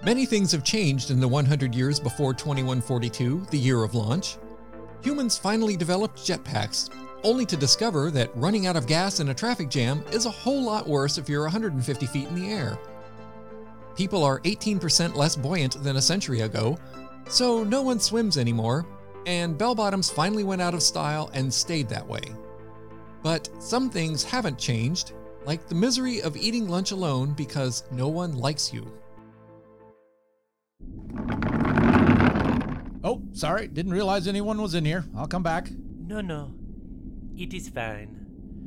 Many things have changed in the 100 years before 2142, the year of launch. Humans finally developed jetpacks, only to discover that running out of gas in a traffic jam is a whole lot worse if you're 150 feet in the air. People are 18% less buoyant than a century ago, so no one swims anymore, and bell-bottoms finally went out of style and stayed that way. But some things haven't changed, like the misery of eating lunch alone because no one likes you. Oh, sorry, didn't realize anyone was in here. I'll come back. No, it is fine.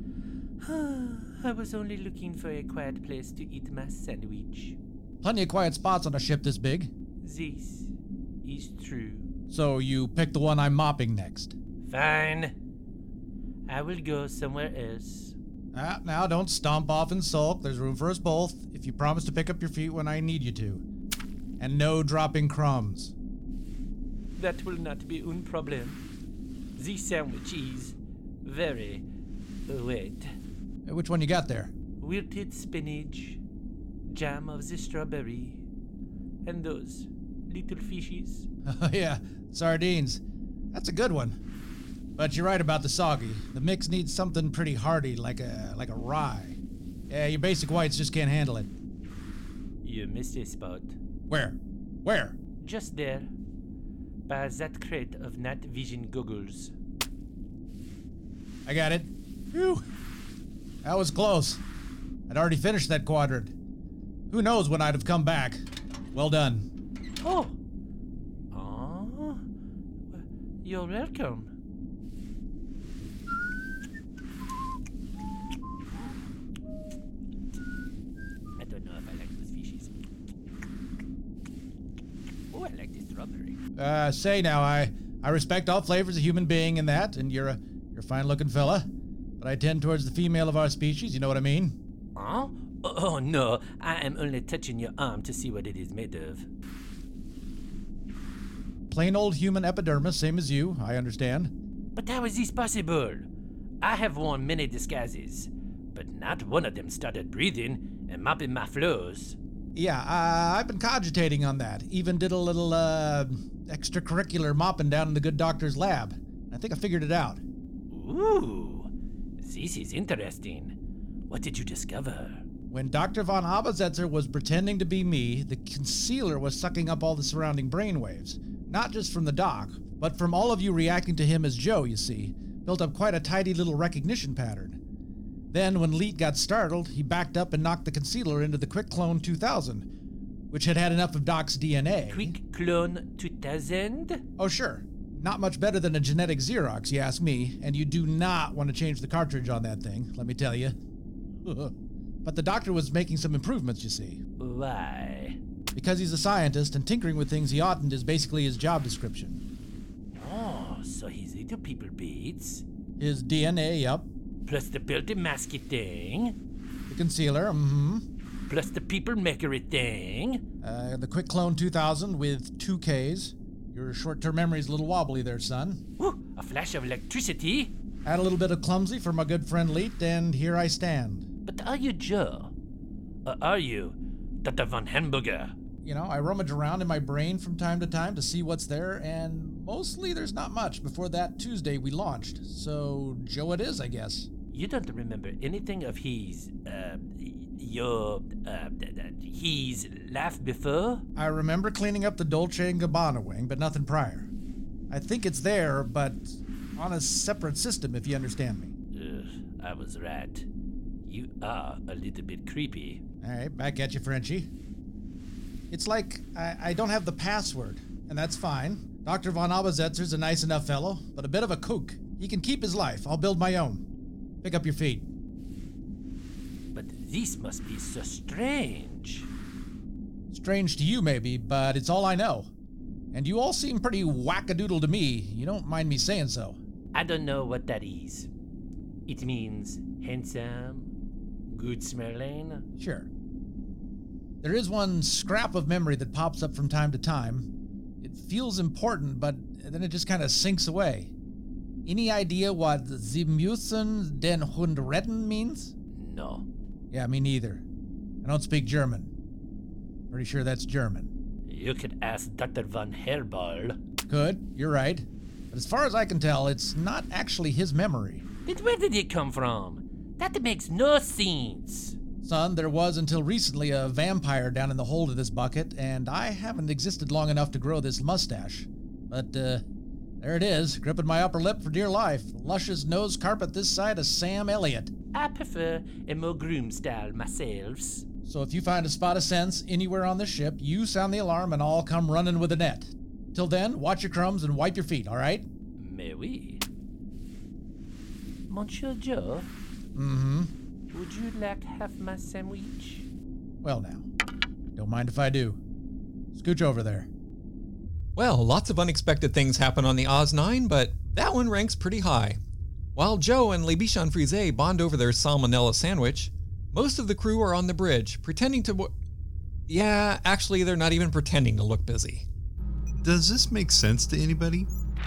I was only looking for a quiet place to eat my sandwich. Plenty of quiet spots on a ship this big. This is true. So you picked the one I'm mopping next. Fine. I will go somewhere else. Now don't stomp off and sulk. There's room for us both if you promise to pick up your feet when I need you to. And no dropping crumbs. That will not be un problem. This sandwich is very wet. Which one you got there? Wilted spinach, jam of the strawberry, and those little fishes. Oh yeah, sardines. That's a good one. But you're right about the soggy. The mix needs something pretty hearty, like a rye. Yeah, your basic whites just can't handle it. You missed a spot. Where? Where? Just there. By that crate of night vision goggles. I got it. Phew. That was close. I'd already finished that quadrant. Who knows when I'd have come back. Well done. Oh. You're welcome. I don't know if I like those fishes. Oh, I like the strawberry. Say now, I respect all flavors of human being in that, and you're a fine-looking fella. But I tend towards the female of our species, you know what I mean? Huh? Oh, no, I am only touching your arm to see what it is made of. Plain old human epidermis, same as you, I understand. But how is this possible? I have worn many disguises, but not one of them started breathing and mopping my floors. Yeah, I've been cogitating on that. Even did a little, extracurricular mopping down in the good doctor's lab. I think I figured it out. Ooh, this is interesting. What did you discover? When Dr. von Abazetzer was pretending to be me, the concealer was sucking up all the surrounding brainwaves. Not just from the doc, but from all of you reacting to him as Joe, you see. Built up quite a tidy little recognition pattern. Then, when Leet got startled, he backed up and knocked the concealer into the Quick Clone 2000, which had had enough of Doc's DNA. Quick Clone 2000? Oh, sure. Not much better than a genetic Xerox, you ask me, and you do not want to change the cartridge on that thing, let me tell you. But the doctor was making some improvements, you see. Why? Because he's a scientist, and tinkering with things he oughtn't is basically his job description. Oh, so his little people beats? His DNA, yup. Plus the built-in masky thing? The concealer, Plus the people makery thing? The Quick Clone 2000 with 2 Ks. Your short-term memory's a little wobbly there, son. Woo, a flash of electricity? Add a little bit of clumsy for my good friend Leet, and here I stand. But are you Joe? Or are you Dr. von Hamburger? You know, I rummage around in my brain from time to time to see what's there, and mostly there's not much before that Tuesday we launched. So, Joe it is, I guess. You don't remember anything of his laugh before? I remember cleaning up the Dolce & Gabbana wing, but nothing prior. I think it's there, but on a separate system, if you understand me. I was right. You are a little bit creepy. All right, back at you, Frenchie. It's like I don't have the password, and that's fine. Dr. von Abazetzer's a nice enough fellow, but a bit of a kook. He can keep his life. I'll build my own. Pick up your feet. But this must be so strange. Strange to you, maybe, but it's all I know. And you all seem pretty wackadoodle to me. You don't mind me saying so. I don't know what that is. It means handsome, good smelling. Sure. There is one scrap of memory that pops up from time to time. It feels important, but then it just kind of sinks away. Any idea what "Sie müssen den Hund retten" means? No. Yeah, me neither. I don't speak German. Pretty sure that's German. You could ask Dr. Von Hairball. Good, you're right. But as far as I can tell, it's not actually his memory. But where did it come from? That makes no sense. Son, there was until recently a vampire down in the hold of this bucket, and I haven't existed long enough to grow this mustache. But, there it is, gripping my upper lip for dear life. Luscious nose carpet this side of Sam Elliott. I prefer a more groom style myself. So if you find a spot of sense anywhere on the ship, you sound the alarm and I'll come running with a net. Till then, watch your crumbs and wipe your feet, all right? Mais oui. Monsieur Joe? Mm-hmm. Would you like half my sandwich? Well now, don't mind if I do. Scooch over there. Well, lots of unexpected things happen on the Oz 9, but that one ranks pretty high. While Joe and Le Bichon Frise bond over their salmonella sandwich, most of the crew are on the bridge, pretending to... Yeah, actually, they're not even pretending to look busy. Does this make sense to anybody?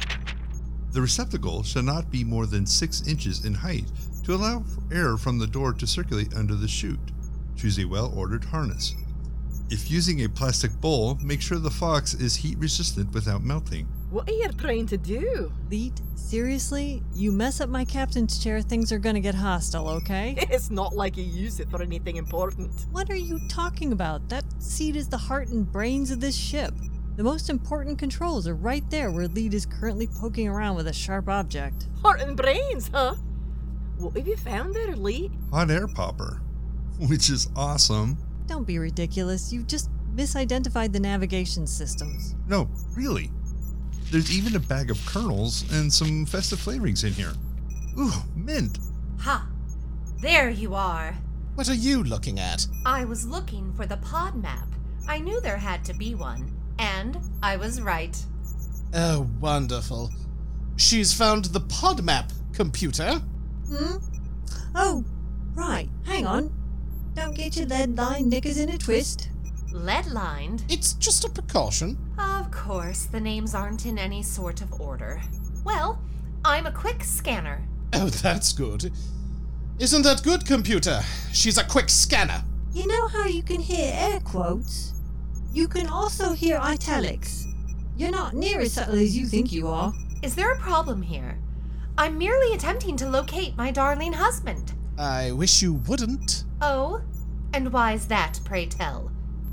The receptacle shall not be more than 6 inches in height to allow air from the door to circulate under the chute. Choose a well-ordered harness. If using a plastic bowl, make sure the Fox is heat resistant without melting. What are you trying to do? Leet, seriously? You mess up my captain's chair, things are gonna get hostile, okay? It's not like you use it for anything important. What are you talking about? That seat is the heart and brains of this ship. The most important controls are right there where Leet is currently poking around with a sharp object. Heart and brains, huh? What have you found there, Lee? Hot air popper, which is awesome. Don't be ridiculous, you just misidentified the navigation systems. No, really. There's even a bag of kernels and some festive flavorings in here. Ooh, mint. Ha! There you are. What are you looking at? I was looking for the pod map. I knew there had to be one, and I was right. Oh, wonderful. She's found the pod map, computer. Hmm? Oh, right, hang on. Don't get your lead line knickers in a twist. Lead-lined? It's just a precaution. Of course, the names aren't in any sort of order. Well, I'm a quick scanner. Oh, that's good. Isn't that good, computer? She's a quick scanner. You know how you can hear air quotes? You can also hear italics. You're not near as subtle as you think you are. Is there a problem here? I'm merely attempting to locate my darling husband. I wish you wouldn't. Oh? And why's that, pray tell?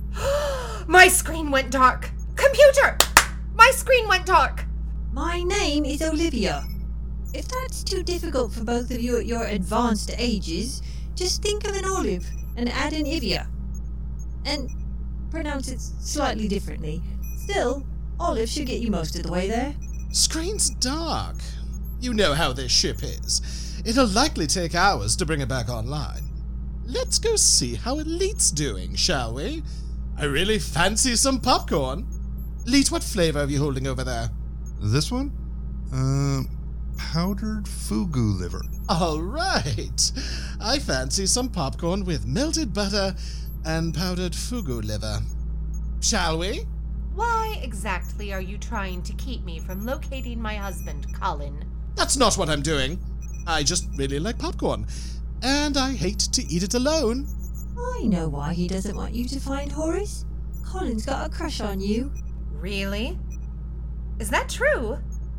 My screen went dark! Computer! My screen went dark! My name is Olivia. If that's too difficult for both of you at your advanced ages, just think of an olive and add an ivia. And pronounce it slightly differently. Still, olive should get you most of the way there. Screen's dark. You know how this ship is. It'll likely take hours to bring it back online. Let's go see how Elite's doing, shall we? I really fancy some popcorn. Elite, what flavor are you holding over there? This one? Powdered fugu liver. All right. I fancy some popcorn with melted butter and powdered fugu liver. Shall we? Why exactly are you trying to keep me from locating my husband, Colin? That's not what I'm doing. I just really like popcorn, and I hate to eat it alone. I know why he doesn't want you to find Horace. Colin's got a crush on you. Really? Is that true?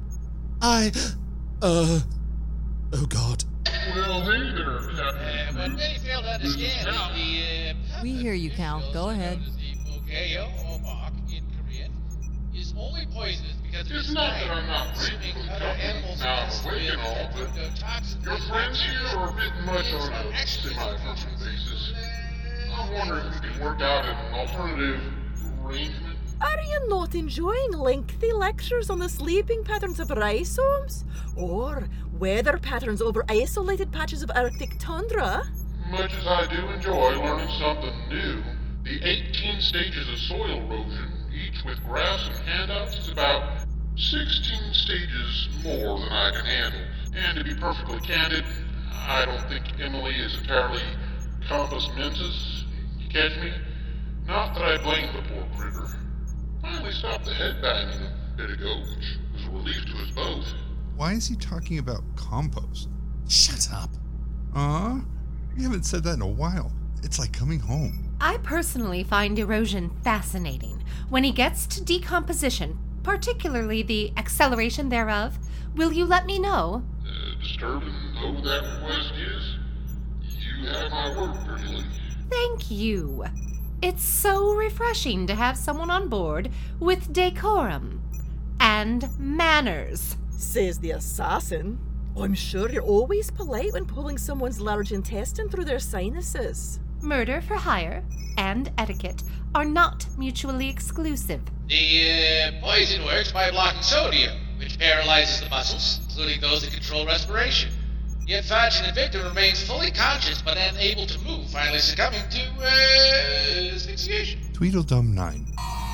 Oh God. Well, hey there, Captain. But they failed to understand the We hear you, Cal. Go ahead. Okeo Obak in Korean is only poisonous because of It's its not diet, that I'm not assuming grateful, other Captain. animals Now, must awake and all, live but with toxins. your friends here are a bit much on a semi-permanent basis. I'm wondering if we can work out an alternative arrangement. Are you not enjoying lengthy lectures on the sleeping patterns of rhizomes? Or weather patterns over isolated patches of Arctic tundra? Much as I do enjoy learning something new, the 18 stages of soil erosion, each with graphs and handouts, is about 16 stages more than I can handle. And to be perfectly candid, I don't think Emily is entirely compos mentis. You catch me? Not that I blame the poor critter. Finally stopped the head banging a bit ago, which was a relief to us both. Why is he talking about compost? Shut up. We haven't said that in a while. It's like coming home. I personally find erosion fascinating. When he gets to decomposition, particularly the acceleration thereof, will you let me know? Disturbing though that request is, you have my word, pretty lady. Thank you. It's so refreshing to have someone on board with decorum and manners. Says the assassin. I'm sure you're always polite when pulling someone's large intestine through their sinuses. Murder for hire and etiquette are not mutually exclusive. The poison works by blocking sodium, which paralyzes the muscles, including those that control respiration. The unfortunate victim remains fully conscious but unable to move, finally succumbing to asphyxiation. Tweedledum 9.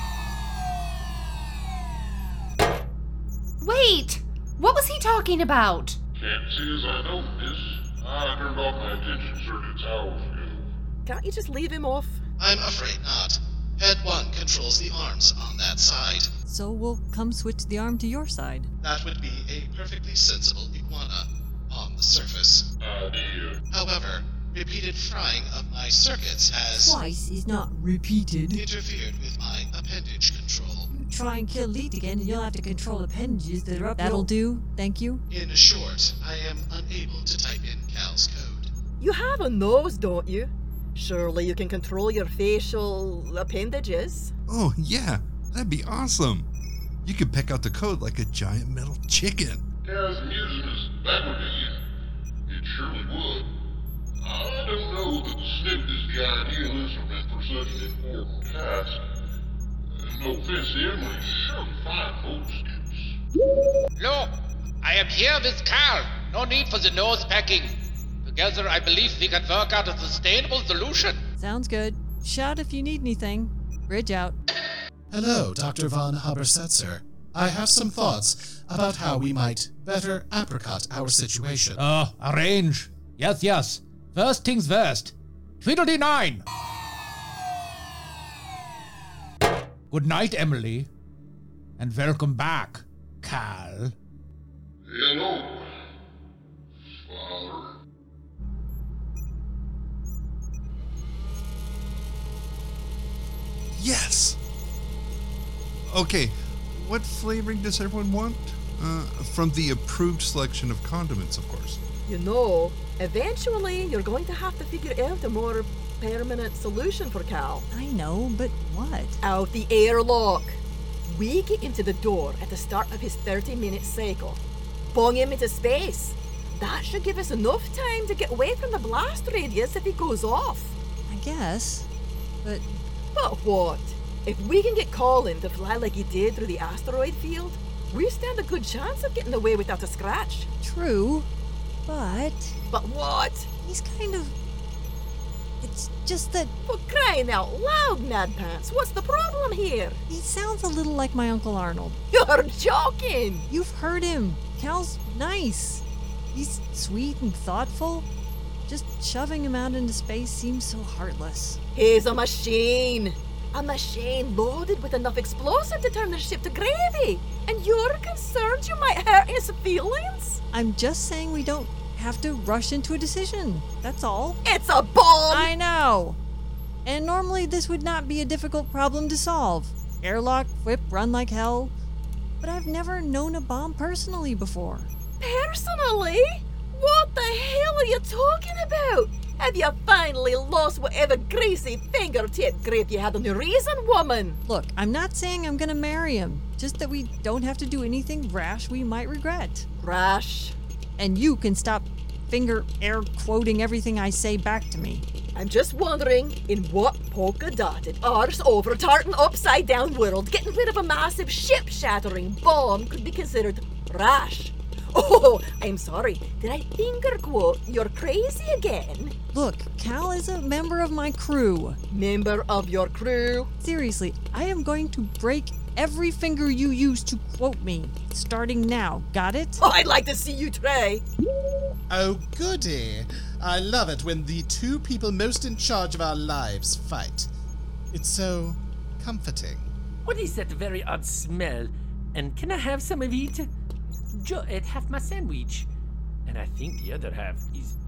Wait! What was he talking about? Can't say as I know, miss. I turned off my attention circuits hours ago. Can't you just leave him off? I'm afraid not. Head 1 controls the arms on that side. So we'll come switch the arm to your side. That would be a perfectly sensible iguana on the surface. Idea. However, repeated frying of my circuits has Twice is not repeated. interfered with my appendage control. You try and kill Leet again, and you'll have to control appendages that are up. That'll do. Thank you. In short, I am unable to type in Cal's code. You have a nose, don't you? Surely you can control your facial appendages. Oh, yeah, that'd be awesome. You could pick out the code like a giant metal chicken. As amusing as that would be, it surely would. I don't know that the snippet is the ideal instrument for such an important task. No offense to Emily, surely fine mold Look, I am here with Carl. No need for the nose pecking. Together, I believe we can work out a sustainable solution. Sounds good. Shout if you need anything. Bridge out. Hello, Dr. von Habersetzer. I have some thoughts about how we might better apricot our situation. Arrange. Yes. First things first. Tweedledee 9. Good night, Emily. And welcome back, Cal. Hello, Father. Yes! Okay, what flavoring does everyone want? From the approved selection of condiments, of course. You know, eventually you're going to have to figure out a more permanent solution for Cal. I know, but what? Out the airlock. We get him to the door at the start of his 30-minute cycle. Bung him into space. That should give us enough time to get away from the blast radius if he goes off. I guess. But But what? If we can get Colin to fly like he did through the asteroid field, we stand a good chance of getting away without a scratch. true. But But what? he's kind of... It's just that For crying out loud, Mad Pants, what's the problem here? he sounds a little like my Uncle Arnold. You're joking! You've heard him. Cal's nice. He's sweet and thoughtful. Just shoving him out into space seems so heartless. He's a machine. A machine loaded with enough explosive to turn the ship to gravy. And you're concerned you might hurt his feelings? I'm just saying we don't have to rush into a decision. That's all. It's a bomb! I know. And normally this would not be a difficult problem to solve. Airlock, whip, run like hell. But I've never known a bomb personally before. Personally? What the hell are you talking about? Have you finally lost whatever greasy fingertip grip you had on your reason, woman? Look, I'm not saying I'm gonna marry him. Just that we don't have to do anything rash we might regret. Rash. And you can stop finger air quoting everything I say back to me. I'm just wondering, in what polka-dotted, arse-over, tartan upside-down world getting rid of a massive ship-shattering bomb could be considered rash? Oh, I'm sorry. Did I finger quote? You're crazy again. Look, Cal is a member of my crew. Member of your crew? Seriously, I am going to break every finger you use to quote me, starting now. Got it? Oh, I'd like to see you try. Oh, goody. I love it when the two people most in charge of our lives fight. It's so comforting. What is that very odd smell? And can I have some of it? Joe ate half my sandwich, and I think the other half is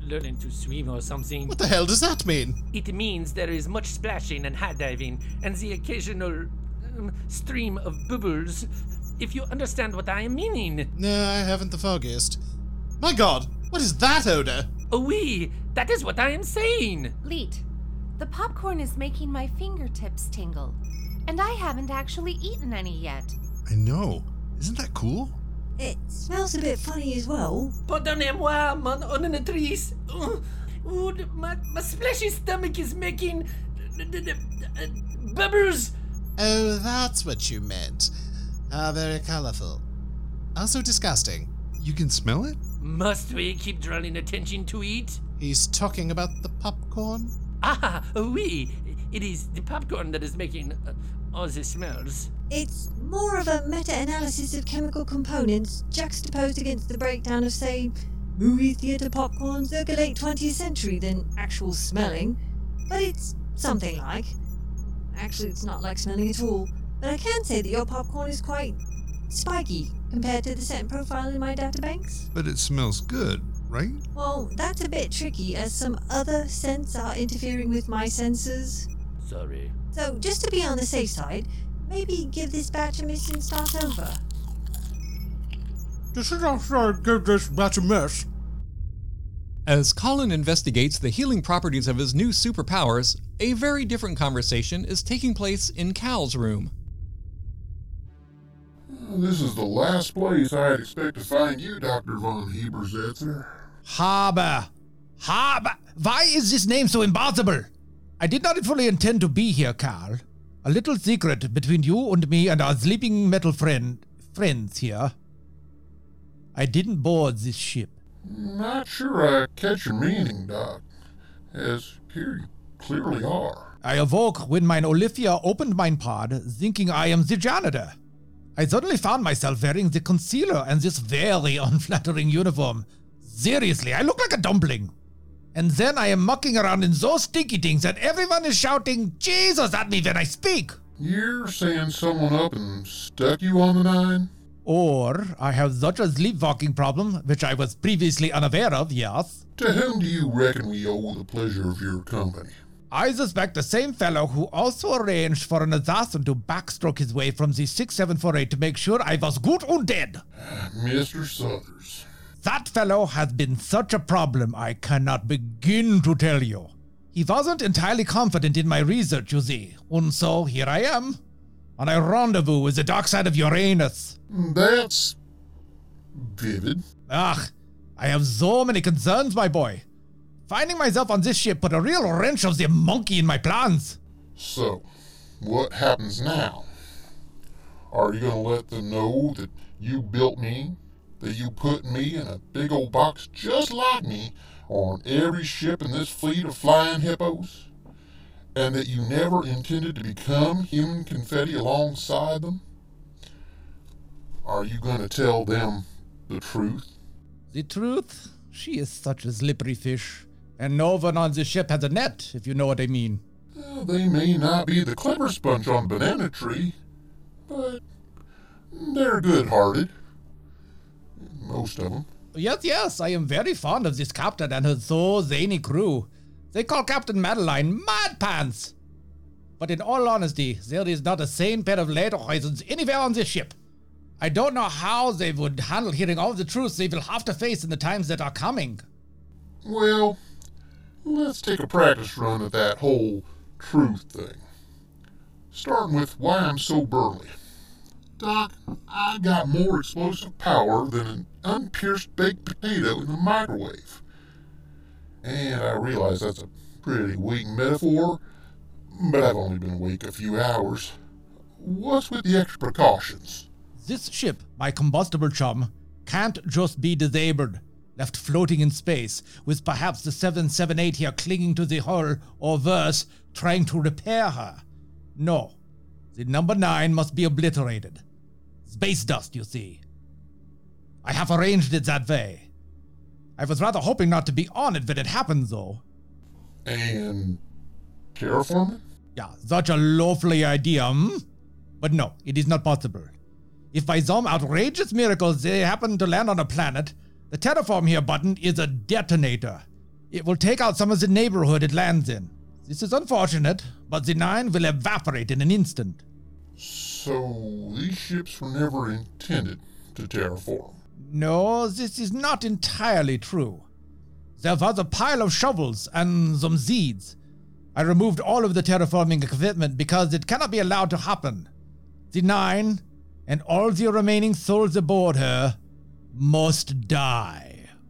learning to swim or something. What the hell does that mean? It means there is much splashing and high diving, and the occasional stream of bubbles, if you understand what I am meaning. No, I haven't the foggiest. My god, what is that odor? Oh, oui, that is what I am saying. Leet, the popcorn is making my fingertips tingle, and I haven't actually eaten any yet. I know. Isn't that cool? It smells a bit funny as well. Pardonnez-moi, mon honnêtrice. My splashy stomach is making bubbles. Oh, that's what you meant. How very colorful. Also disgusting. You can smell it? Must we keep drawing attention to it? He's talking about the popcorn? Ah, oui. It is the popcorn that is making all the smells. It's more of a meta-analysis of chemical components juxtaposed against the breakdown of, say, movie theater popcorn circa late 20th century than actual smelling. But it's something like. Actually, it's not like smelling at all. But I can say that your popcorn is quite spiky compared to the scent profile in my databanks. But it smells good, right? Well, that's a bit tricky as some other scents are interfering with my senses. Sorry. So, just to be on the safe side, maybe give this batch a miss and start over. Give this batch a miss. As Colin investigates the healing properties of his new superpowers, a very different conversation is taking place in Cal's room. This is the last place I'd expect to find you, Dr. von Hebersetzer. Haber. Why is this name so impossible? I did not fully intend to be here, Carl. A little secret between you and me and our sleeping metal friends here. I didn't board this ship. Not sure I catch your meaning, Doc, as here you clearly are. I awoke when mine Olivia opened mine pod, thinking I am the janitor. I suddenly found myself wearing the concealer and this very unflattering uniform. Seriously, I look like a dumpling. And then I am mucking around in those stinky things and everyone is shouting Jesus at me when I speak. You're saying someone up and stuck you on the 9? Or I have such a sleepwalking problem, which I was previously unaware of, yes. To whom do you reckon we owe the pleasure of your company? I suspect the same fellow who also arranged for an assassin to backstroke his way from the 6748 to make sure I was good and dead. Mr. Suthers. That fellow has been such a problem I cannot begin to tell you. He wasn't entirely confident in my research, you see, and so here I am, on a rendezvous with the dark side of Uranus. That's vivid. I have so many concerns, my boy. Finding myself on this ship put a real wrench of the monkey in my plans. So, what happens now? Are you gonna let them know that you built me? That you put me in a big old box just like me on every ship in this fleet of flying hippos? And that you never intended to become human confetti alongside them? Are you gonna tell them the truth? The truth? She is such a slippery fish. And no one on the ship has a net, if you know what I mean. Well, they may not be the clever sponge on the banana tree, but they're good-hearted. Most of them. Yes, I am very fond of this captain and her so zany crew. They call Captain Madeline Mad Pants. But in all honesty, there is not a sane pair of lederhosen anywhere on this ship. I don't know how they would handle hearing all the truths they will have to face in the times that are coming. Well, let's take a practice run at that whole truth thing. Starting with why I'm so burly. Doc, I got more explosive power than an unpierced baked potato in the microwave. And I realize that's a pretty weak metaphor, but I've only been awake a few hours. What's with the extra precautions? This ship, my combustible chum, can't just be disabled, left floating in space, with perhaps the 778 here clinging to the hull, or worse, trying to repair her. No, the number 9 must be obliterated. Space dust, you see. I have arranged it that way. I was rather hoping not to be on it when it happened, though. And terraforming? Yeah, such a lovely idea, But no, it is not possible. If by some outrageous miracle they happen to land on a planet, the terraform here button is a detonator. It will take out some of the neighborhood it lands in. This is unfortunate, but the 9 will evaporate in an instant. So, these ships were never intended to terraform. No, this is not entirely true. There was a pile of shovels and some seeds. I removed all of the terraforming equipment because it cannot be allowed to happen. The 9 and all the remaining souls aboard her must die.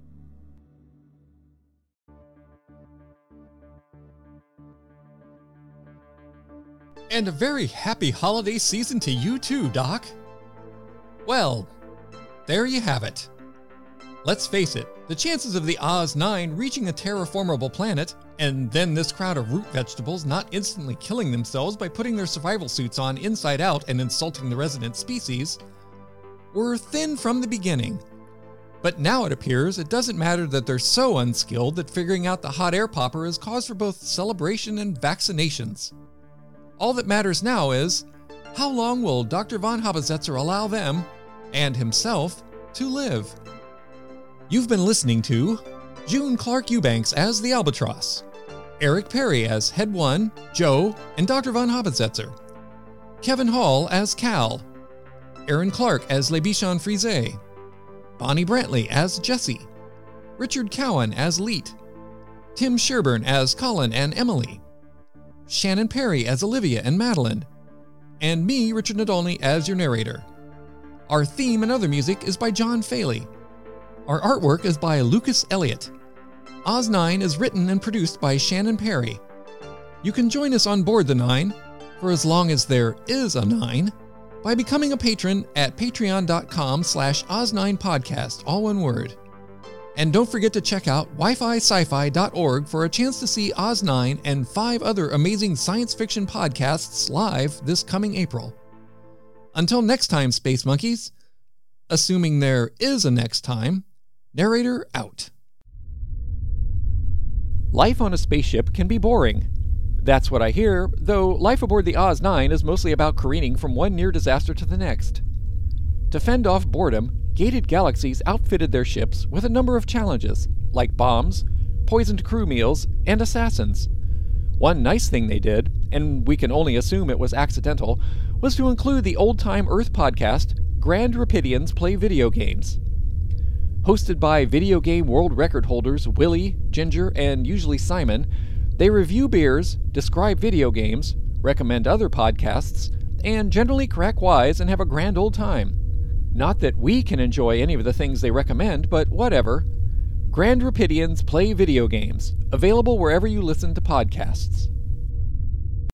And a very happy holiday season to you too, Doc. Well, there you have it. Let's face it, the chances of the Oz-9 reaching a terraformable planet, and then this crowd of root vegetables not instantly killing themselves by putting their survival suits on inside out and insulting the resident species, were thin from the beginning. But now it appears it doesn't matter that they're so unskilled that figuring out the hot air popper is cause for both celebration and vaccinations. All that matters now is, how long will Dr. von Habesetzer allow them, and himself, to live? You've been listening to June Clark Eubanks as the Albatross, Eric Perry as Head 1, Joe, and Dr. von Habesetzer, Kevin Hall as Cal, Aaron Clark as Le Bichon Frise, Bonnie Brantley as Jesse, Richard Cowan as Leet, Tim Sherburne as Colin and Emily, Shannon Perry as Olivia and Madeline, and me, Richard Nadolny, as your narrator. Our theme and other music is by John Faley. Our artwork is by Lucas Elliott. Oz-9 is written and produced by Shannon Perry. You can join us on board the 9, for as long as there is a 9, by becoming a patron at patreon.com/Oz9podcast, all one word. And don't forget to check out wifi-sci-fi.org for a chance to see Oz-9 and 5 other amazing science fiction podcasts live this coming April. Until next time, Space Monkeys, assuming there is a next time, narrator out. Life on a spaceship can be boring. That's what I hear, though life aboard the Oz-9 is mostly about careening from one near disaster to the next. To fend off boredom, Gated Galaxies outfitted their ships with a number of challenges, like bombs, poisoned crew meals, and assassins. One nice thing they did, and we can only assume it was accidental, was to include the old-time Earth podcast, Grand Rapidians Play Video Games. Hosted by video game world record holders Willie, Ginger, and usually Simon, they review beers, describe video games, recommend other podcasts, and generally crack wise and have a grand old time. Not that we can enjoy any of the things they recommend, but whatever. Grand Rapidians Play Video Games, available wherever you listen to podcasts.